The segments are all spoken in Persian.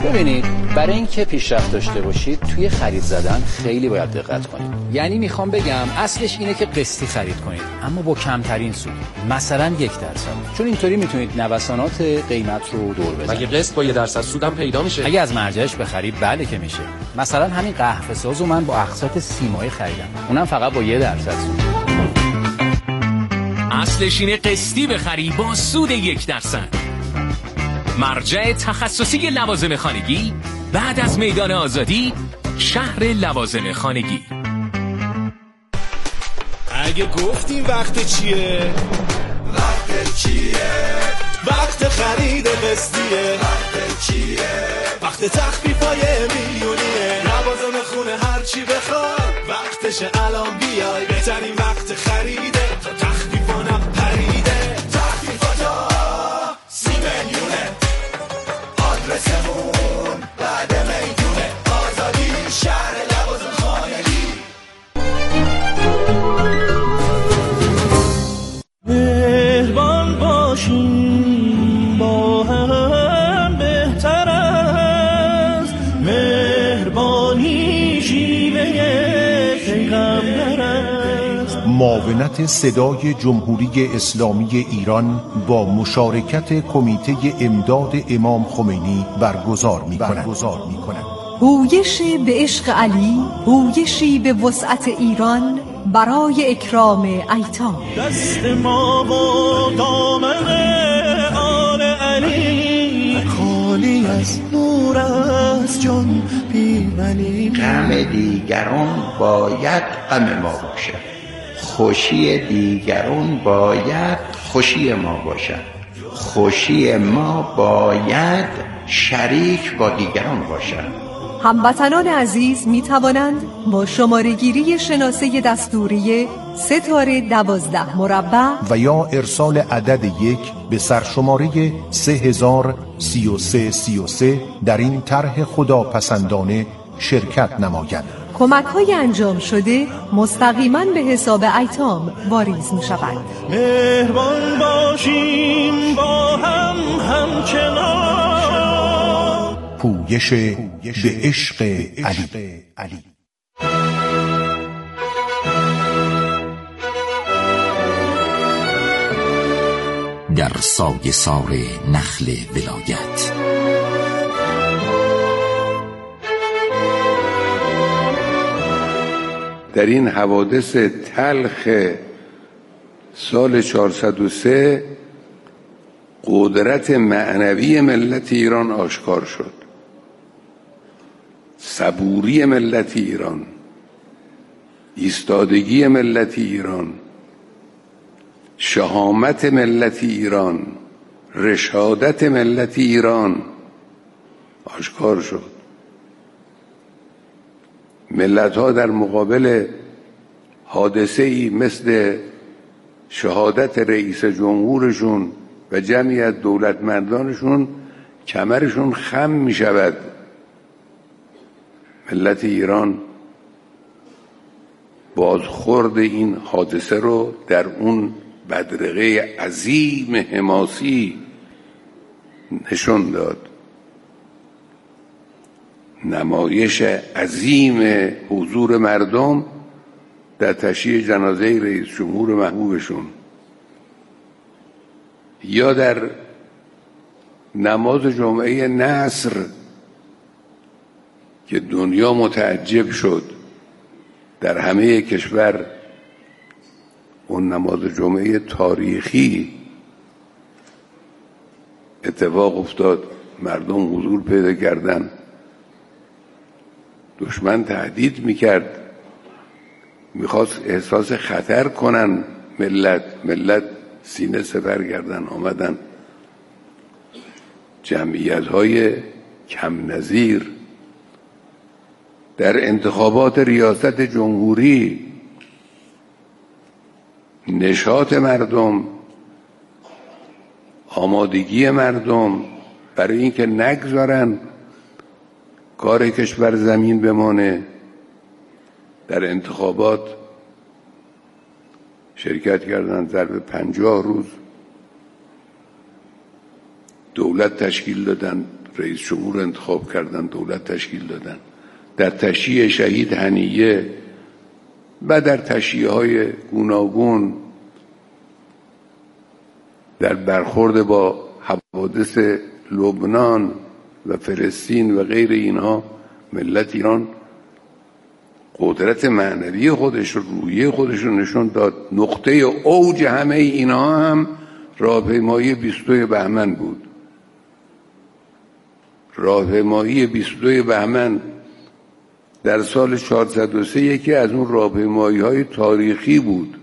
ببینید، برای اینکه پیشرفت داشته باشید توی خرید زدن خیلی باید دقت کنید. یعنی میخوام بگم اصلش اینه که قسطی خرید کنید، اما با کمترین سود، مثلا 1%، چون اینطوری میتونید نوسانات قیمت رو دور بزنید. مگه قسط با 1% سودم پیدا میشه؟ اگه از مرجعش بخری بله که میشه. مثلا همین قهوه سازو من با اقساط 30 ماهه خریدم، اونم فقط با 1% سود. اصلش اینه قسطی بخری با سود 1%. مرجع تخصصی لوازم خانگی بعد از میدان آزادی، شهر لوازم خانگی. اگه گفتیم وقت چیه؟ وقت چیه؟ وقت خرید قسطیه. وقت چیه؟ وقت تخفیفای میلیونیه. لوازم خونه هر چی بخواد وقتشه الان بیای. بهترین وقت خریده تا تخفیفانم پریده. تخفیفاتا 30 میلیونه. آدرسمون بعد میدونه آزادی، شهر لوازم خانگی. مهربان باشیم با هم بهتر است. مهربانی شیوه پیغمبر است. معاونت صدای جمهوری اسلامی ایران با مشارکت کمیته امداد امام خمینی برگزار می‌کند. هویش به عشق علی، هویشی به وسعت ایران برای اکرام ایتام. دست ما و دامن آل علی خالی از نور از جان بیمنی. غم دیگران باید غم ما باشد، خوشی دیگران باید خوشی ما باشد، خوشی ما باید شریک با دیگران باشد. هموطنان عزیز می توانند با شماره‌گیری شناسه دستوری 3-12 و یا ارسال عدد 1 به سرشماره 303333 در این طرح خداپسندانه شرکت نمایند. کمک‌های انجام شده مستقیما به حساب ایتام واریز می شود. مهربان باشیم با هم همچنان. پویش به عشق علی. در سایه سار نخل ولایت در این حوادث تلخ سال 403 قدرت معنوی ملت ایران آشکار شد. صبوری ملت ایران، ایستادگی ملت ایران، شهامت ملت ایران، رشادت ملت ایران آشکار شد. ملت ها در مقابل حادثه ای مثل شهادت رئیس جمهورشون و جمعی از دولتمندانشون کمرشون خم می شود. ملت ایران بازخورد این حادثه رو در اون بدرقه عظیم حماسی نشون داد. نمایش عظیم حضور مردم در تشییع جنازه رئیس جمهور محبوبشون، یا در نماز جمعه نصر که دنیا متعجب شد، در همه کشور اون نماز جمعه تاریخی اتفاق افتاد، مردم حضور پیدا کردن. دشمن تهدید میکرد، میخواست احساس خطر کنن ملت سینه سپر کردن، آمدن. جمعیت‌های کم نظیر در انتخابات ریاست جمهوری، نشاط مردم، آمادگی مردم برای اینکه نگذارن کار کشور زمین بمانه، در انتخابات شرکت کردن. ظرف 50 روز دولت تشکیل دادن، رئیس جمهور انتخاب کردن، دولت تشکیل دادن. در تشییع شهید هنیه و در تشییع‌های گوناگون، در برخورد با حوادث لبنان و فلسطین و غیر اینها، ملت ایران قدرت معنوی خودش رو، روحیه خودش رو نشون داد. نقطه اوج همه اینها هم راهپیمایی 22 بهمن بود. راهپیمایی 22 بهمن در سال 403 یکی از اون راهپیمایی‌های تاریخی بود.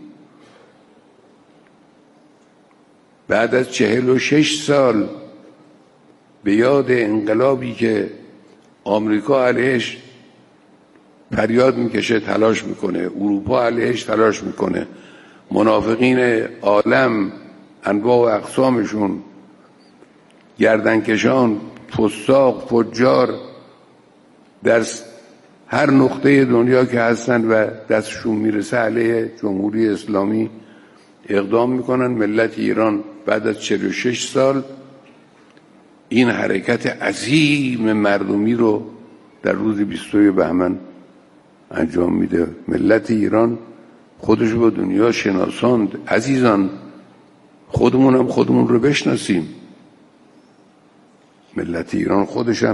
بعد از 46 سال به یاد انقلابی که آمریکا علیهش فریاد میکشه، تلاش میکنه، اروپا علیهش تلاش میکنه، منافقین عالم انواع و اقسامشون، گردنکشان، فساق، فجار، در هر نقطه دنیا که هستن و دستشون میرسه علیه جمهوری اسلامی اقدام میکنن. ملت ایران بعد از 46 سال این حرکت عظیم مردمی رو در روز 22 بهمن انجام میده. ملت ایران خودش رو به دنیا شناساند. عزیزان، خودمون هم خودمون رو بشناسیم. ملت ایران خودش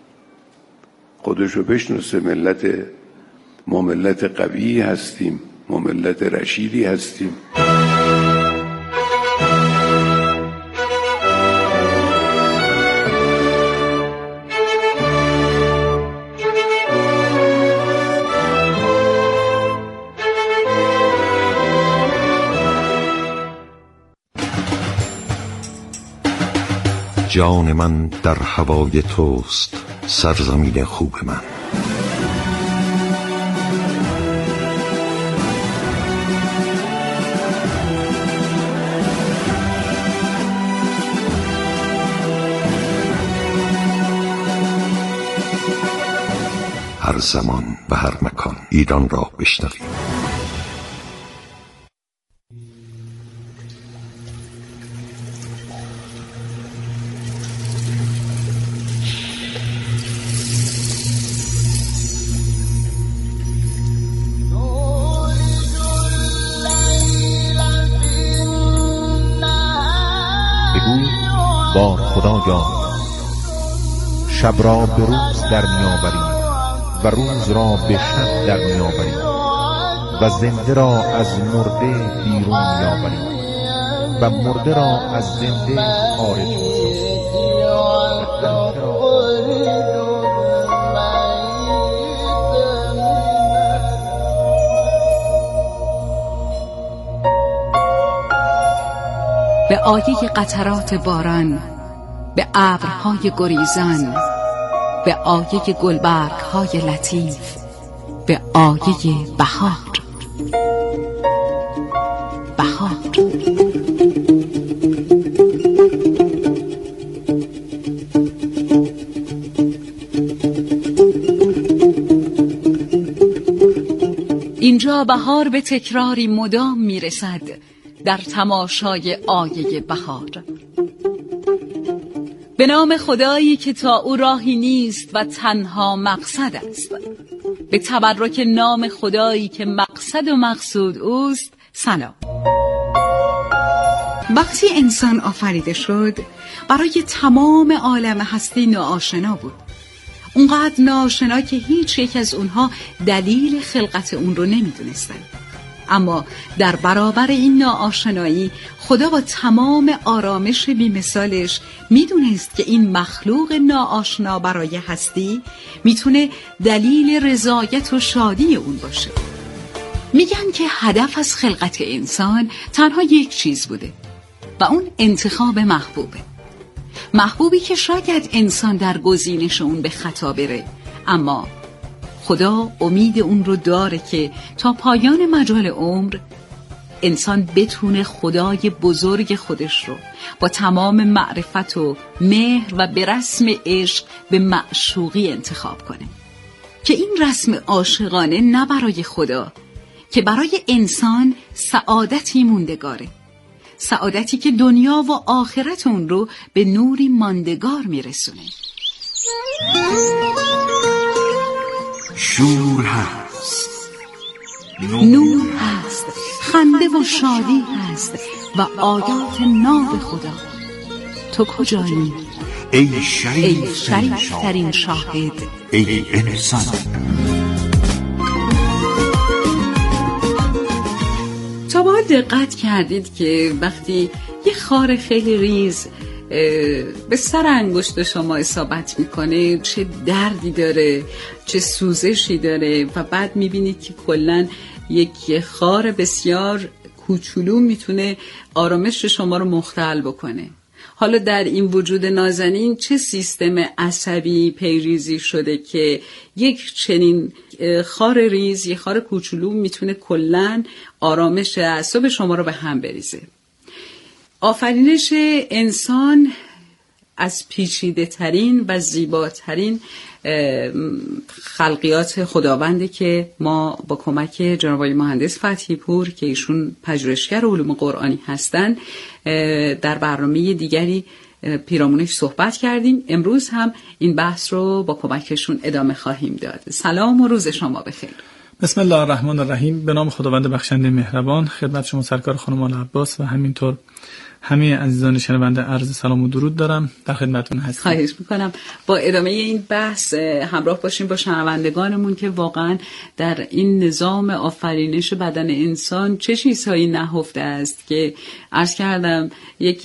رو بشناسه. ما ملت قوی هستیم، ما ملت رشیدی هستیم. جان من در هوای توست، سرزمین خوب من. هر زمان و هر مکان ایران را بشنویم. بار خدایا شب را به روز در میآوریم و روز را به شب در میآوریم و زنده را از مرده بیرون میآوریم و مرده را از زنده خارج می‌سازیم. به آیه قطرات باران، به ابرهای گریزان، به آیه گلبرگ‌های لطیف، به آیه بهار. اینجا بهار به تکراری مدام میرسد در تماشای آیه بهار. به نام خدایی که تا او راهی نیست و تنها مقصد است، به تبرک نام خدایی که مقصد و مقصود اوست، سلام. وقتی انسان آفریده شد برای تمام عالم هستی ناآشنا بود، اونقدر ناآشنا که هیچ یک از اونها دلیل خلقت اون رو نمیدونستن. اما در برابر این ناآشنایی خدا با تمام آرامش بی‌مثالش میدونست که این مخلوق ناآشنا برای هستی میتونه دلیل رضایت و شادی اون باشه. میگن که هدف از خلقت انسان تنها یک چیز بوده و اون انتخاب محبوبی که شاید انسان در گزینش اون به خطا بره، اما خدا امید اون رو داره که تا پایان مجال عمر انسان بتونه خدای بزرگ خودش رو با تمام معرفت و مهر و به رسم عشق به معشوقی انتخاب کنه، که این رسم عاشقانه نه برای خدا که برای انسان سعادتی موندگاره، سعادتی که دنیا و آخرت اون رو به نوری ماندگار میرسونه. شور هست، نور هست، خنده و شادی هست و آیات ناب خدا. تو کجایی؟ ای ای شریف شریفترین شاهد، ای انسان. تا با دقت کردید که وقتی یه خار خیلی ریز به سر انگشت شما اصابت میکنه چه دردی داره، چه سوزشی داره، و بعد میبینید که کلن یک خار بسیار کوچولو میتونه آرامش شما رو مختل بکنه. حالا در این وجود نازنین چه سیستم عصبی پیریزی شده که یک چنین خار ریز، یک خار کوچولو میتونه کلن آرامش اعصاب شما رو به هم بریزه. آفرینش انسان از پیچیده ترین و زیباترین خلقیات خداونده که ما با کمک جناب آقای مهندس فتحی پور که ایشون پژوهشگر علوم قرآنی هستن در برنامه دیگری پیرامونش صحبت کردیم. امروز هم این بحث رو با کمکشون ادامه خواهیم داد. سلام و روز شما بخیر. بسم الله الرحمن الرحیم. به نام خداوند بخشنده مهربان. خدمت شما سرکار خانم آل عباس و همینطور همه عزیزان شنونده عرض سلام و درود دارم. در خدمتتون هستم. خواهش میکنم با ادامه این بحث همراه باشیم با شنوندگانمون که واقعا در این نظام آفرینش بدن انسان چه چیزهایی نهفته است که عرض کردم یک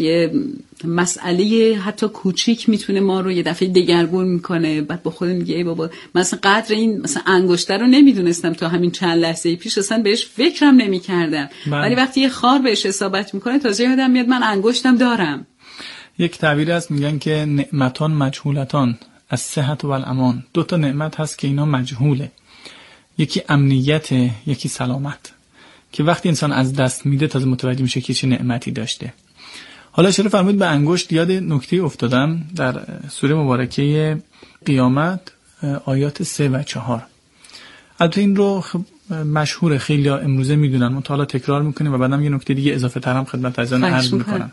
مسئله حتی کوچیک میتونه ما رو یه دفعه دگرگون میکنه. بعد با خودم میگه ای بابا مثلا قدر این مثلا انگشتر رو نمیدونستم تا همین چند لحظه پیش، اصلا بهش فکرم نمیکردم، ولی وقتی یه خار بهش اصابت میکنه تازه یادم میاد من انگشتم دارم. یک تعبیری هست میگن که نعمتان مجهولتان از صحت و الامان. 2 تا نعمت هست که اینا مجهوله، یکی امنیت، یکی سلامت، که وقتی انسان از دست میده تازه متوجه میشه که چه نعمتی داشته. حالا اشاره فرمودید به انگشت، یاد نکته افتادم در سوره مبارکه قیامت آیات 3 و 4. البته این رو مشهور خیلی ها امروزه میدونن، مطالعه تکرار میکنیم و بعدم یه نکته دیگه اضافه تر هم خدمت عزیزان عرض میکنم.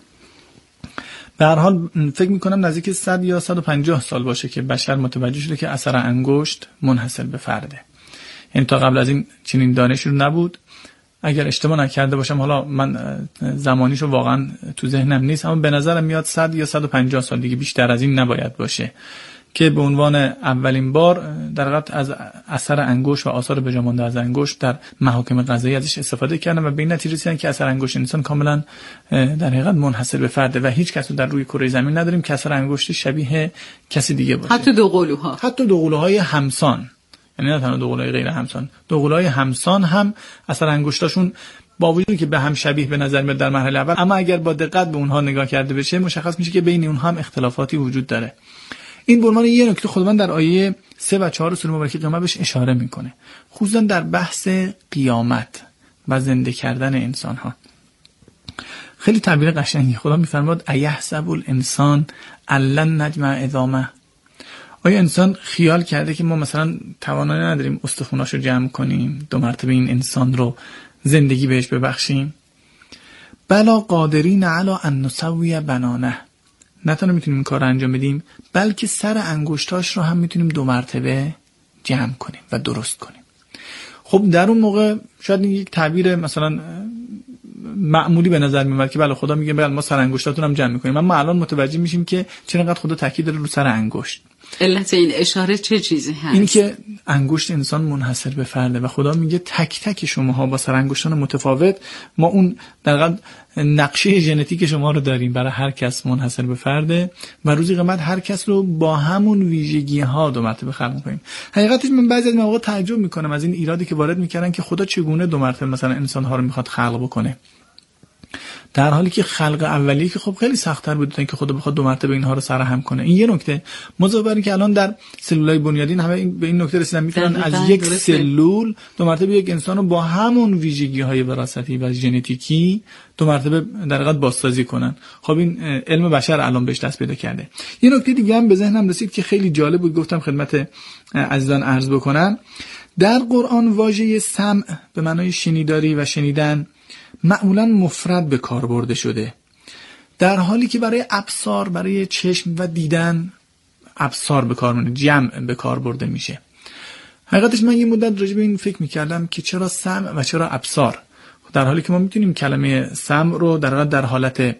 به هر حال فکر میکنم نزدیک 100 یا 150 سال باشه که بشر متوجه شده که اثر انگشت منحصر به فرده. یعنی تا قبل از این چنین دانشی رو نبود. اگر اشتباه نکرده باشم، حالا من زمانیشو واقعا تو ذهنم نیست، اما به نظرم میاد 100 یا 150 سال دیگه، بیشتر از این نباید باشه، که به عنوان اولین بار در حقیقت از اثر انگشت و آثار به جا مانده از انگشت در محاکم قضایی ازش استفاده کردن و به این نتیجه رسیدن که اثر انگشت انسان کاملا در حقیقت منحصر به فرده و هیچ کس در روی کره زمین نداریم که اثر انگشت شبیه کسی دیگه باشه. حتی دوقلوها، حتی دوقلوهای همسان، یعنی نه تنها دوقلوهای غیر همسان، دوقلوهای همسان هم اثر انگشتاشون با وجودی که به هم شبیه به نظر میاد در مرحله اول، اما اگر با دقت به اونها نگاه کرده بشه مشخص میشه که بین اونها هم اختلافاتی وجود داره. این به عنوان یه نکته خداوند در آیه 3 و 4 سوره مبارکه قیامت بهش اشاره میکنه، خصوصا در بحث قیامت و زنده کردن انسان ها. خیلی تعبیر قشنگی خدا میفرماد ایحسب الانسان لن نجمع عظامه. آیا انسان خیال کرده که ما مثلا توانایی نداریم استخوناشو جمع کنیم، 2 مرتبه این انسان رو زندگی بهش ببخشیم؟ بلا قادرین علی ان نسوی بنانه. نه تنها میتونیم این کار رو انجام بدیم، بلکه سر انگشتاش رو هم میتونیم 2 مرتبه جمع کنیم و درست کنیم. خب در اون موقع شاید این یک تعبیر مثلا معمولی به نظر میاد که بله خدا میگه بله ما سر انگشتاتون هم جمع میکنیم، اما الان متوجه میشیم که چقدر خدا تاکید داره رو سر انگشت. علت این اشاره چه چیزی هست؟ این که انگشت انسان منحصر به فرده و خدا میگه تک تک شماها با سر انگشتان متفاوت ما اون در واقع نقشه ژنتیک شما رو داریم، برای هر کس منحصر به فرده و روزی قیامت هر کس رو با همون ویژگی ها 2 مرتبه خلق می‌کنیم. حقیقتش من بعضی از مواقع تعجب میکنم از این ایرادی که وارد میکردن که خدا چگونه 2 مرتبه مثلا انسان ها رو میخواد خلق بکنه، در حالی که خلق اولیه که خب خیلی سخت‌تر بود تا اینکه خدا بخواد 2 مرتبه اینها رو سرهم کنه. این یه نکته. مضافاً که الان در سلولای بنیادین همه به این نکته رسیدن میتونن از یک سلول 2 مرتبه یک انسان رو با همون ویژگی‌های وراثتی و ژنتیکی 2 مرتبه در حقیقت بازسازی کنن. خب این علم بشر الان بهش دست پیدا کرده. یه نکته دیگه هم به ذهنم رسید که خیلی جالب بود، گفتم خدمت عزیزان عرض بکنم. در قرآن واژه سمع به معنای شنیداری و شنیدن معمولاً مفرد به کار برده شده، در حالی که برای ابصار، برای چشم و دیدن ابصار به کار میبره، جمع به کار برده میشه. حقیقتش من یه مدت راجع به این فکر میکردم که چرا سمع و چرا ابصار، در حالی که ما میتونیم کلمه سمع رو در حالت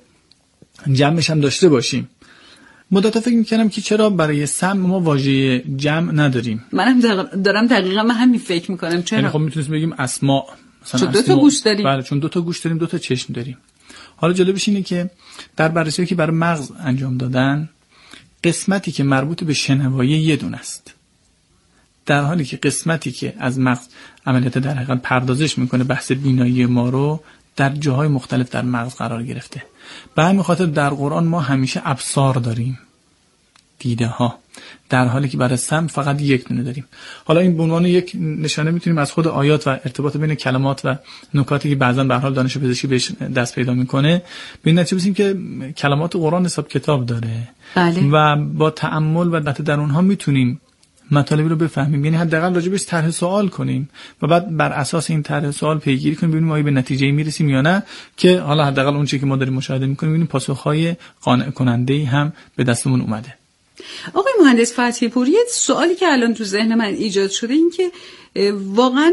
جمعش هم داشته باشیم. مدت فکر میکردم که چرا برای سمع ما واژه جمع نداریم. منم دارم دقیقاً همین فکر میکنم. چرا؟ یعنی خب میتونیم بگیم اسماء، مثلا چون 2 تا گوش داریم. بله، چون 2 تا گوش داریم، 2 تا چشم داریم. حالا جالبش اینه که در بررسی‌هایی که برای مغز انجام دادن، قسمتی که مربوط به شنوایی یه دونه است، در حالی که قسمتی که از مغز عملیات در حقیقت پردازش میکنه بحث بینایی ما رو در جاهای مختلف در مغز قرار گرفته. به همین خاطر در قرآن ما همیشه ابصار داریم، دیده ها، در حالی که برای سمع فقط یک دونه داریم. حالا این به عنوان یک نشانه میتونیم از خود آیات و ارتباط بین کلمات و نکاتی که بعضا به هر حال دانش پزشکی بهش دست پیدا میکنه به این نتیجه برسیم که کلمات قرآن حساب کتاب داره. بله. و با تأمل و دقت در اونها میتونیم مطالبی رو بفهمیم، یعنی حداقل راجع بهش طرح سوال کنیم و بعد بر اساس این طرح سوال پیگیری کنیم ببینیم آیا به نتیجه میرسیم یا نه، که حالا حداقل اون چیزی که ما داریم مشاهده میکنیم ببینیم پاسخهای قانع کننده هم به دستمون اومده. آقای مهندس فتحی پور، یه سوالی که الان تو ذهن من ایجاد شده این که واقعا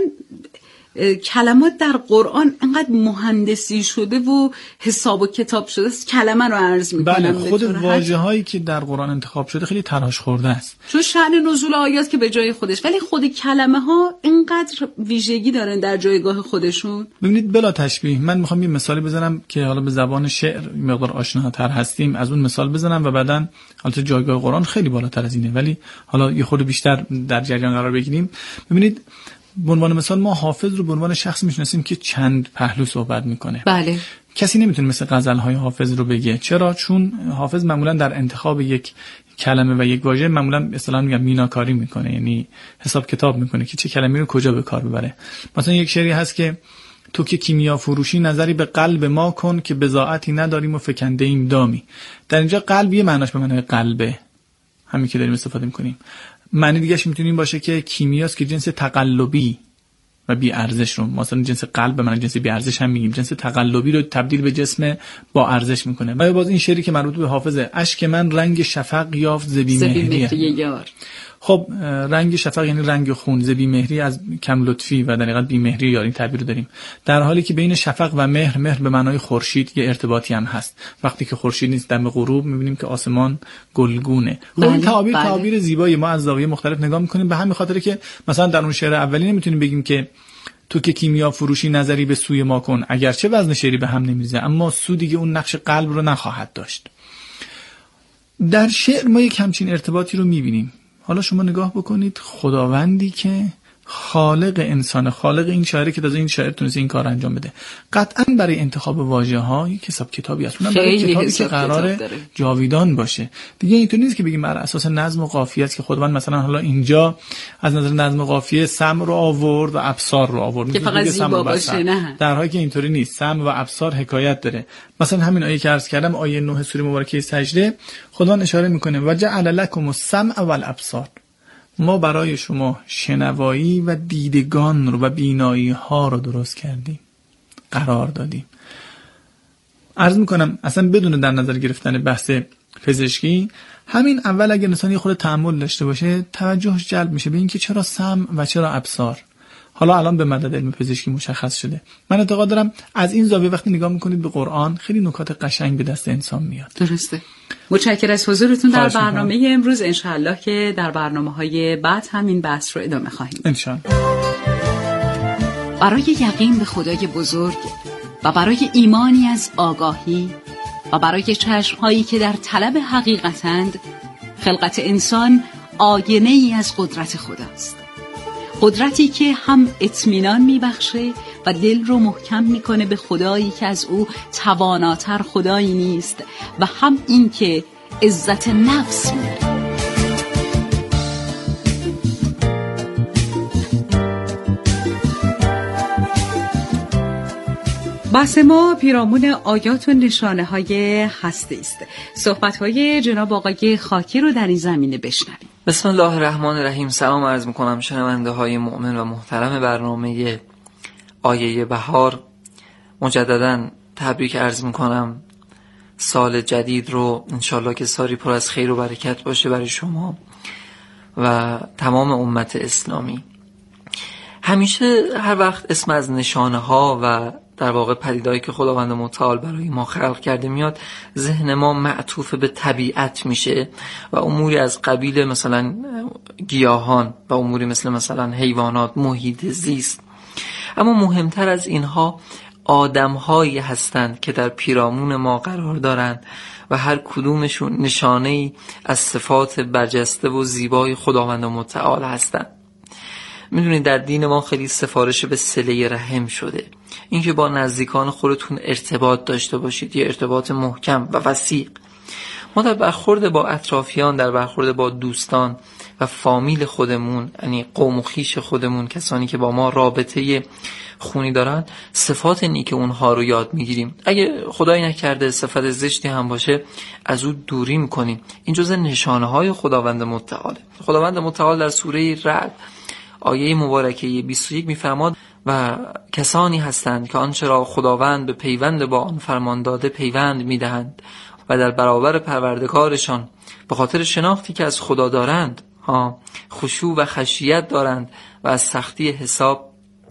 کلمات در قرآن انقدر مهندسی شده و حساب و کتاب شده است، کلمه رو عرض میکنم. بله، خود واژه‌هایی که در قرآن انتخاب شده خیلی تراش خورده است، چون شأن نزول آیات که به جای خودش، ولی خود کلمه ها اینقدر ویژگی دارن در جایگاه خودشون. ببینید بلا تشبیه من میخوام یه مثالی بزنم که حالا به زبان شعر مقدار آشناتر هستیم، از اون مثال بزنم و بعداً البته جایگاه قرآن خیلی بالاتر از اینه، ولی حالا یه خورده بیشتر در جریان قرار بگیریم. ببینید به عنوان مثال ما حافظ رو به عنوان شخص میشناسیم که چند پهلو صحبت میکنه. بله. کسی نمیتونه مثل غزل‌های حافظ رو بگه. چرا؟ چون حافظ معمولا در انتخاب یک کلمه و یک واژه معمولا اصطلاحاً میگم میناکاری میکنه، یعنی حساب کتاب میکنه که چه کلمه‌ای رو کجا به کار ببره. مثلا یک شعری هست که تو که کیمیا فروشی نظری به قلب ما کن که بضاعتی نداریم و فکنده ایم دامی. در اینجا قلب یه معناش به معنای قلبه، همین که داریم استفاده میکنیم. معنی دیگه‌اش میتونه این باشه که کیمیاست که جنس تقلبی و بی ارزش رو، مثلا جنس قلب به معنی جنس بی ارزش هم میگیم، جنس تقلبی رو تبدیل به جسم با ارزش میکنه. و باز این شعری که مربوط به حافظه، اشک من رنگ شفق یافت ز بی مهری یار. خب رنگ شفق یعنی رنگ خون، ز بی مهری از کم لطفی و در حقیقت بی مهری یار، این تعبیر رو داریم. در حالی که بین شفق و مهر به معنای خورشید یه ارتباطی هم هست. وقتی که خورشید نیست دم غروب میبینیم که آسمان گلگونه. خب این تعبیر زیبایی ما از زاویه مختلف نگاه میکنیم، به همین خاطر که مثلا در اون شعر اولی نمیتونیم بگیم که تو که کیمیا فروشی نظری به سوی ما کن، اگرچه وزن شعری به هم نمیریزه اما سو دیگه اون نقش قلب رو نخواهد داشت. در شعر ما یک همچین ارتباطی رو میبینیم. حالا شما نگاه بکنید، خداوندی که خالق انسان، خالق این شاعری که تازه این شاعر تونسته این کار انجام بده، قطعاً برای انتخاب واژه‌ها یک حساب کتابی هست، اونم برای کتابی که قراره جاویدان باشه. دیگه اینطور نیست که بگیم بر اساس نظم و قافیه است که خداوند مثلا حالا اینجا از نظر نظم و قافیه سمع رو آورد و ابصار رو آورد که فقط زیبا باشه، نه، در حالی که اینطوری نیست. سمع و ابصار حکایت داره. مثلا همین آیه که عرض کردم، آیه 9 سوره مبارکه سجده، خداوند اشاره میکنه و جعل لکم السمع والابصار، ما برای شما شنوایی و دیدگان رو و بینایی ها رو درست کردیم، قرار دادیم. عرض میکنم اصلا بدون در نظر گرفتن بحث پزشکی، همین اول اگر انسانی خود تأمل داشته باشه توجهش جلب میشه به این که چرا سمع و چرا ابصار. حالا الان به مدد علم پزشکی مشخص شده. من اعتقاد دارم از این زاویه وقتی نگاه میکنید به قرآن خیلی نکات قشنگ به دست انسان میاد. درسته. متشکرم از حضورتون در برنامه امروز. انشاءالله که در برنامه‌های بعد هم این بحث رو ادامه خواهیم. انشاءالله. برای یقین به خدای بزرگ و برای ایمانی از آگاهی و برای چشم‌هایی که در طلب حقیقتند، خلقت انسان آینه‌ای از قدرت خداست. قدرتی که هم اطمینان میبخشه و دل رو محکم میکنه به خدایی که از او تواناتر خدایی نیست و هم این که عزت نفس میاره. بحث ما پیرامون آیات و نشانه های هستی است. صحبت های جناب آقای خاکی رو در این زمینه بشنویم. بسم الله الرحمن الرحیم. سلام عرض میکنم شنونده های مؤمن و محترم برنامه آیه بهار. مجددا تبریک عرض میکنم سال جدید رو انشالله که سالی پر از خیر و برکت باشه برای شما و تمام امت اسلامی. همیشه هر وقت اسم از نشانه ها و در واقع پدیدهایی که خداوند متعال برای ما خلق کرده میاد، ذهن ما معطوف به طبیعت میشه و اموری از قبیل مثلا گیاهان و اموری مثلا حیوانات، محیط زیست. اما مهمتر از اینها آدم‌هایی هستند که در پیرامون ما قرار دارند و هر کدومشون نشانه‌ای از صفات برجسته و زیبای خداوند متعال هستند. میدونید در دین ما خیلی سفارش به صله رحم شده، اینکه با نزدیکان خودتون ارتباط داشته باشید، یه ارتباط محکم و وثیق. ما در برخورد با اطرافیان، در برخورد با دوستان و فامیل خودمون، یعنی قوم و خویش خودمون، کسانی که با ما رابطه خونی دارن، صفات نیک اونها رو یاد میگیریم. اگه خدایی نکرده صفت زشتی هم باشه از او دوری میکنیم. این جزء نشانه های خداوند متعاله. خداوند متعال در سوره رعد آیه مبارکه 21 میفرماد و کسانی هستند که آنچه را خداوند به پیوند با آن فرمان داده پیوند میدهند و در برابر پروردگارشان به خاطر شناختی که از خدا دارند خشوع و خشیت دارند و از سختی حساب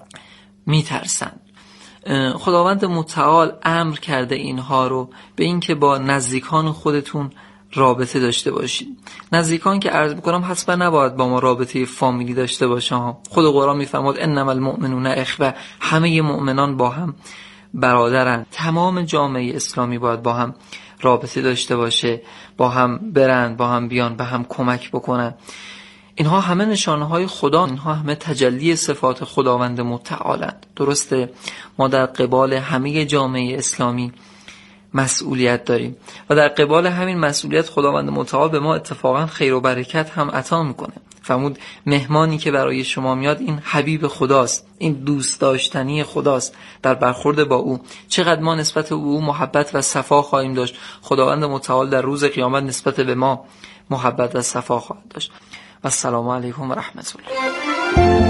میترسند. خداوند متعال امر کرده اینها رو به اینکه با نزدیکان خودتون رابطه داشته باشید. نزدیکان که عرض میکنم حتما نباید با ما رابطه فامیلی داشته باشه. خود قرآن میفرماد انما المؤمنون اخوه، همه مؤمنان با هم برادرن. تمام جامعه اسلامی باید با هم رابطه داشته باشه، با هم برن، با هم بیان، به هم کمک بکنن. اینها همه نشانه‌های خدا، اینها همه تجلی صفات خداوند متعالند. درسته ما در قبال همه جامعه اسلامی مسئولیت داریم و در قبال همین مسئولیت خداوند متعال به ما اتفاقا خیر و برکت هم عطا میکنه. فرمود مهمانی که برای شما میاد این حبیب خداست، این دوست داشتنی خداست. در برخورد با او چقدر ما نسبت به او محبت و صفا خواهیم داشت، خداوند متعال در روز قیامت نسبت به ما محبت و صفا خواهد داشت. و السلام علیکم و رحمت الله.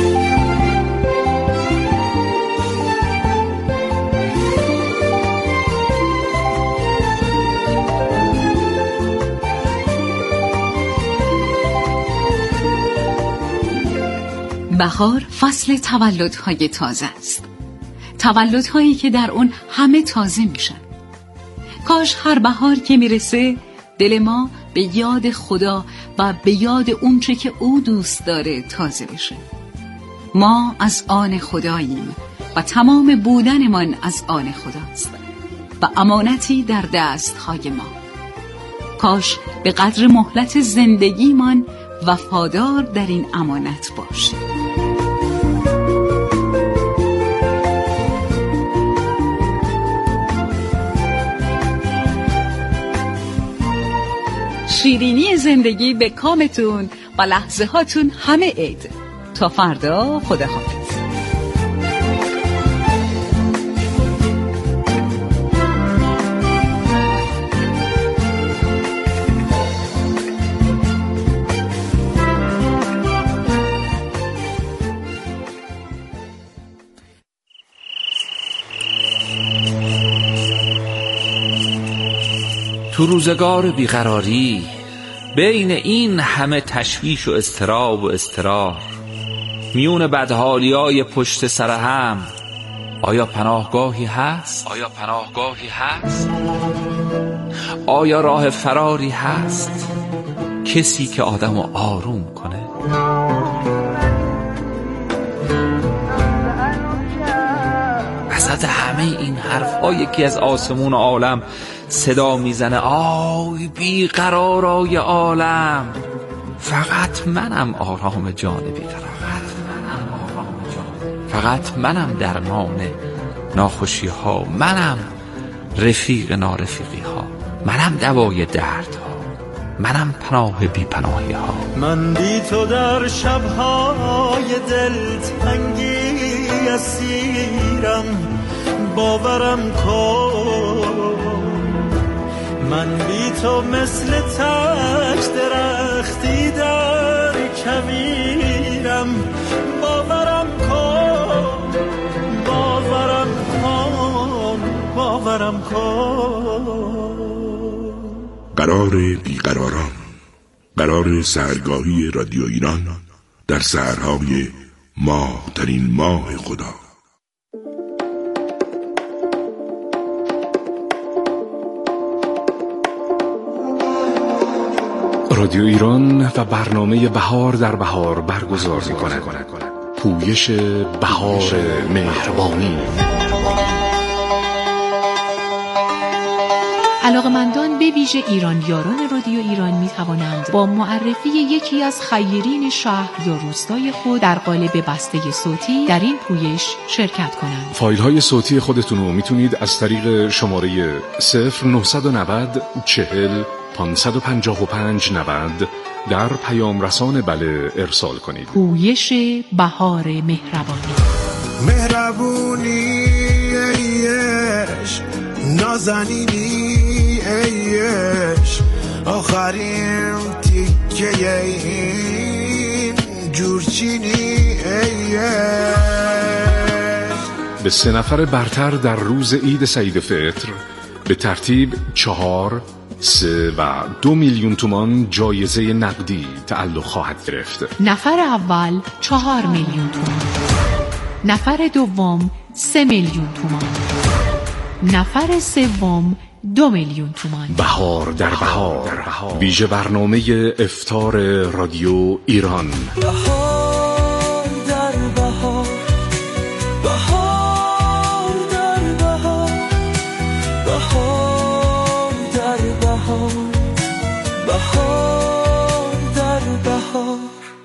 بهار فصل تولدهای تازه است. تولدهایی که در اون همه تازه میشن. کاش هر بهار که میرسه دل ما به یاد خدا و به یاد اونچه که او دوست داره تازه بشه. ما از آن خداییم و تمام بودنمان از آن خداست و امانتی در دستهای ما. کاش به قدر مهلت زندگیمان وفادار در این امانت باشیم. شیرینی زندگی به کامتون و لحظه هاتون همه عید. تا فردا، خداحافظ. تو روزگار بیقراری بین این همه تشویش و اضطراب و اضطرار، میون بدحالیای پشت سر هم آیا پناهگاهی هست؟ آیا راه فراری هست؟ کسی که آدمو آروم کنه؟ وسط همه این حرفا یکی از آسمون عالم صدا میزنه آی بیقرارای عالم، فقط منم آرام جان بیقرار، فقط منم درمان ناخوشی ها، منم رفیق نارفیقی ها، منم دوای درد ها، منم پناه بی پناهی ها. من بی تو در شبهای دلتنگی اسیرم، باورم کن. من بی تو مثل تک درختی در کویرم، باورم کن، باورم کن، باورم کن. قرار بیقراران، قرار سحرگاهی رادیو ایران در سحرهای ماه ترین ماه خدا. رادیو ایران و برنامه بهار در بهار برگزار می‌کند. پویش بهار مهربانی. علاقه‌مندان به ویژه ایرانیاران رادیو ایران می توانند با معرفی یکی از خیرین شهر یا روستای خود در قالب بسته صوتی در این پویش شرکت کنند. فایل‌های صوتی خودتون رو میتونید از طریق شماره 0990 40 555 90 در پیام رسان بله ارسال کنید. پویش بهار مهربانی. مهربونی ایش نازنینی ایش آخرین تیکه این جورچینی ایش. به 3 نفر برتر در روز عید سعید فطر به ترتیب 4، 3 و 2 میلیون تومان جایزه نقدی تعلق خواهد گرفت. نفر اول 4 میلیون تومان، نفر دوم 3 میلیون تومان، نفر سوم 2 میلیون تومان. بهار در بهار، ویژه برنامه افطار رادیو ایران. بهار در بهار، بهار در بهار، بهار در بهار، بهار در بهار.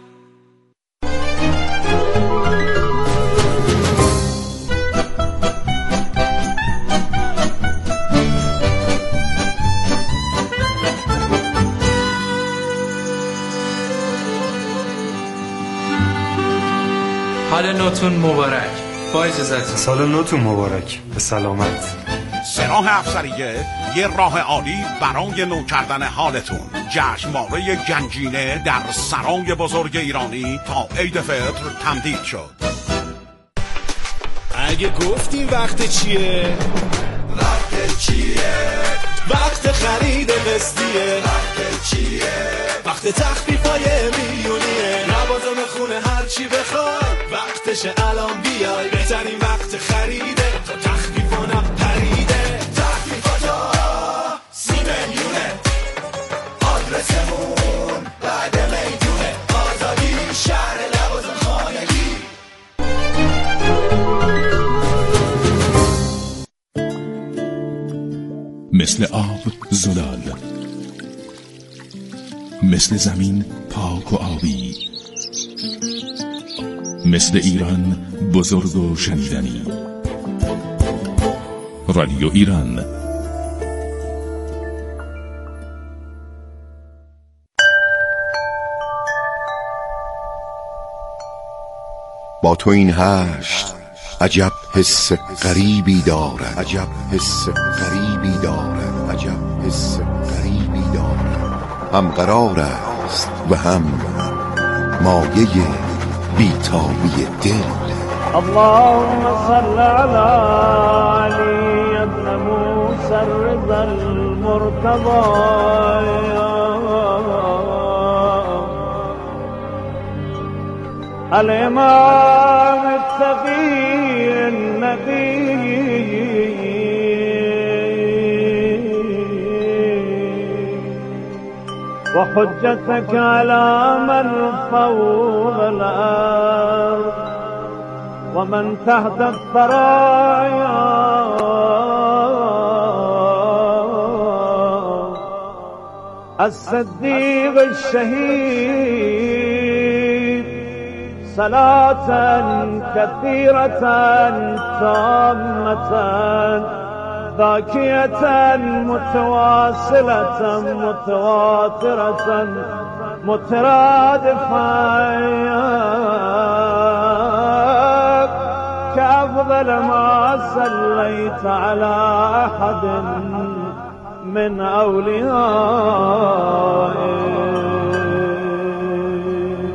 سال نوتون مبارک. با اجازهتون. سال نوتون مبارک. به سلامت. سراح افسریه یه راه عالی برای نو کردن حالتون. جشنواره گنجینه در سرای بزرگ ایرانی تا عید فطر تمدید شد. اگه گفتیم وقت چیه؟ وقت چیه؟ وقت خرید قسطیه. وقت چیه؟ وقت تخفیفای میلیونیه. لوازم خونه هر چی بخوای وقتشه الان بیای. بهترین وقت خریده تا تخفیفا نپریده. تخفیفاتا 30 میلیونه. آدرسمون بعد میدونه. آزادی شهر لوازم خانگی. مثل آب زلال، مثل زمین پاک و آبی، مثل ایران بزرگ و شنیدنی. رادیو ایران. با تو این هشت عجب حس غریبی دارد، عجب حس غریبی دارد، عجب حس غریبی دارد. هم قرار است و هم مایه بیتابی دل. اللهم صل على علي ابن موسى الرضا المرتضى الإمام التقي النقي وحجتك على من فوق الأرض ومن تحت الثرايا الصديق الشهيد صلاة كثيرة تامة ذاكية متواصلة متواترة مترادفة كأفضل ما صليت على أحد من أوليائك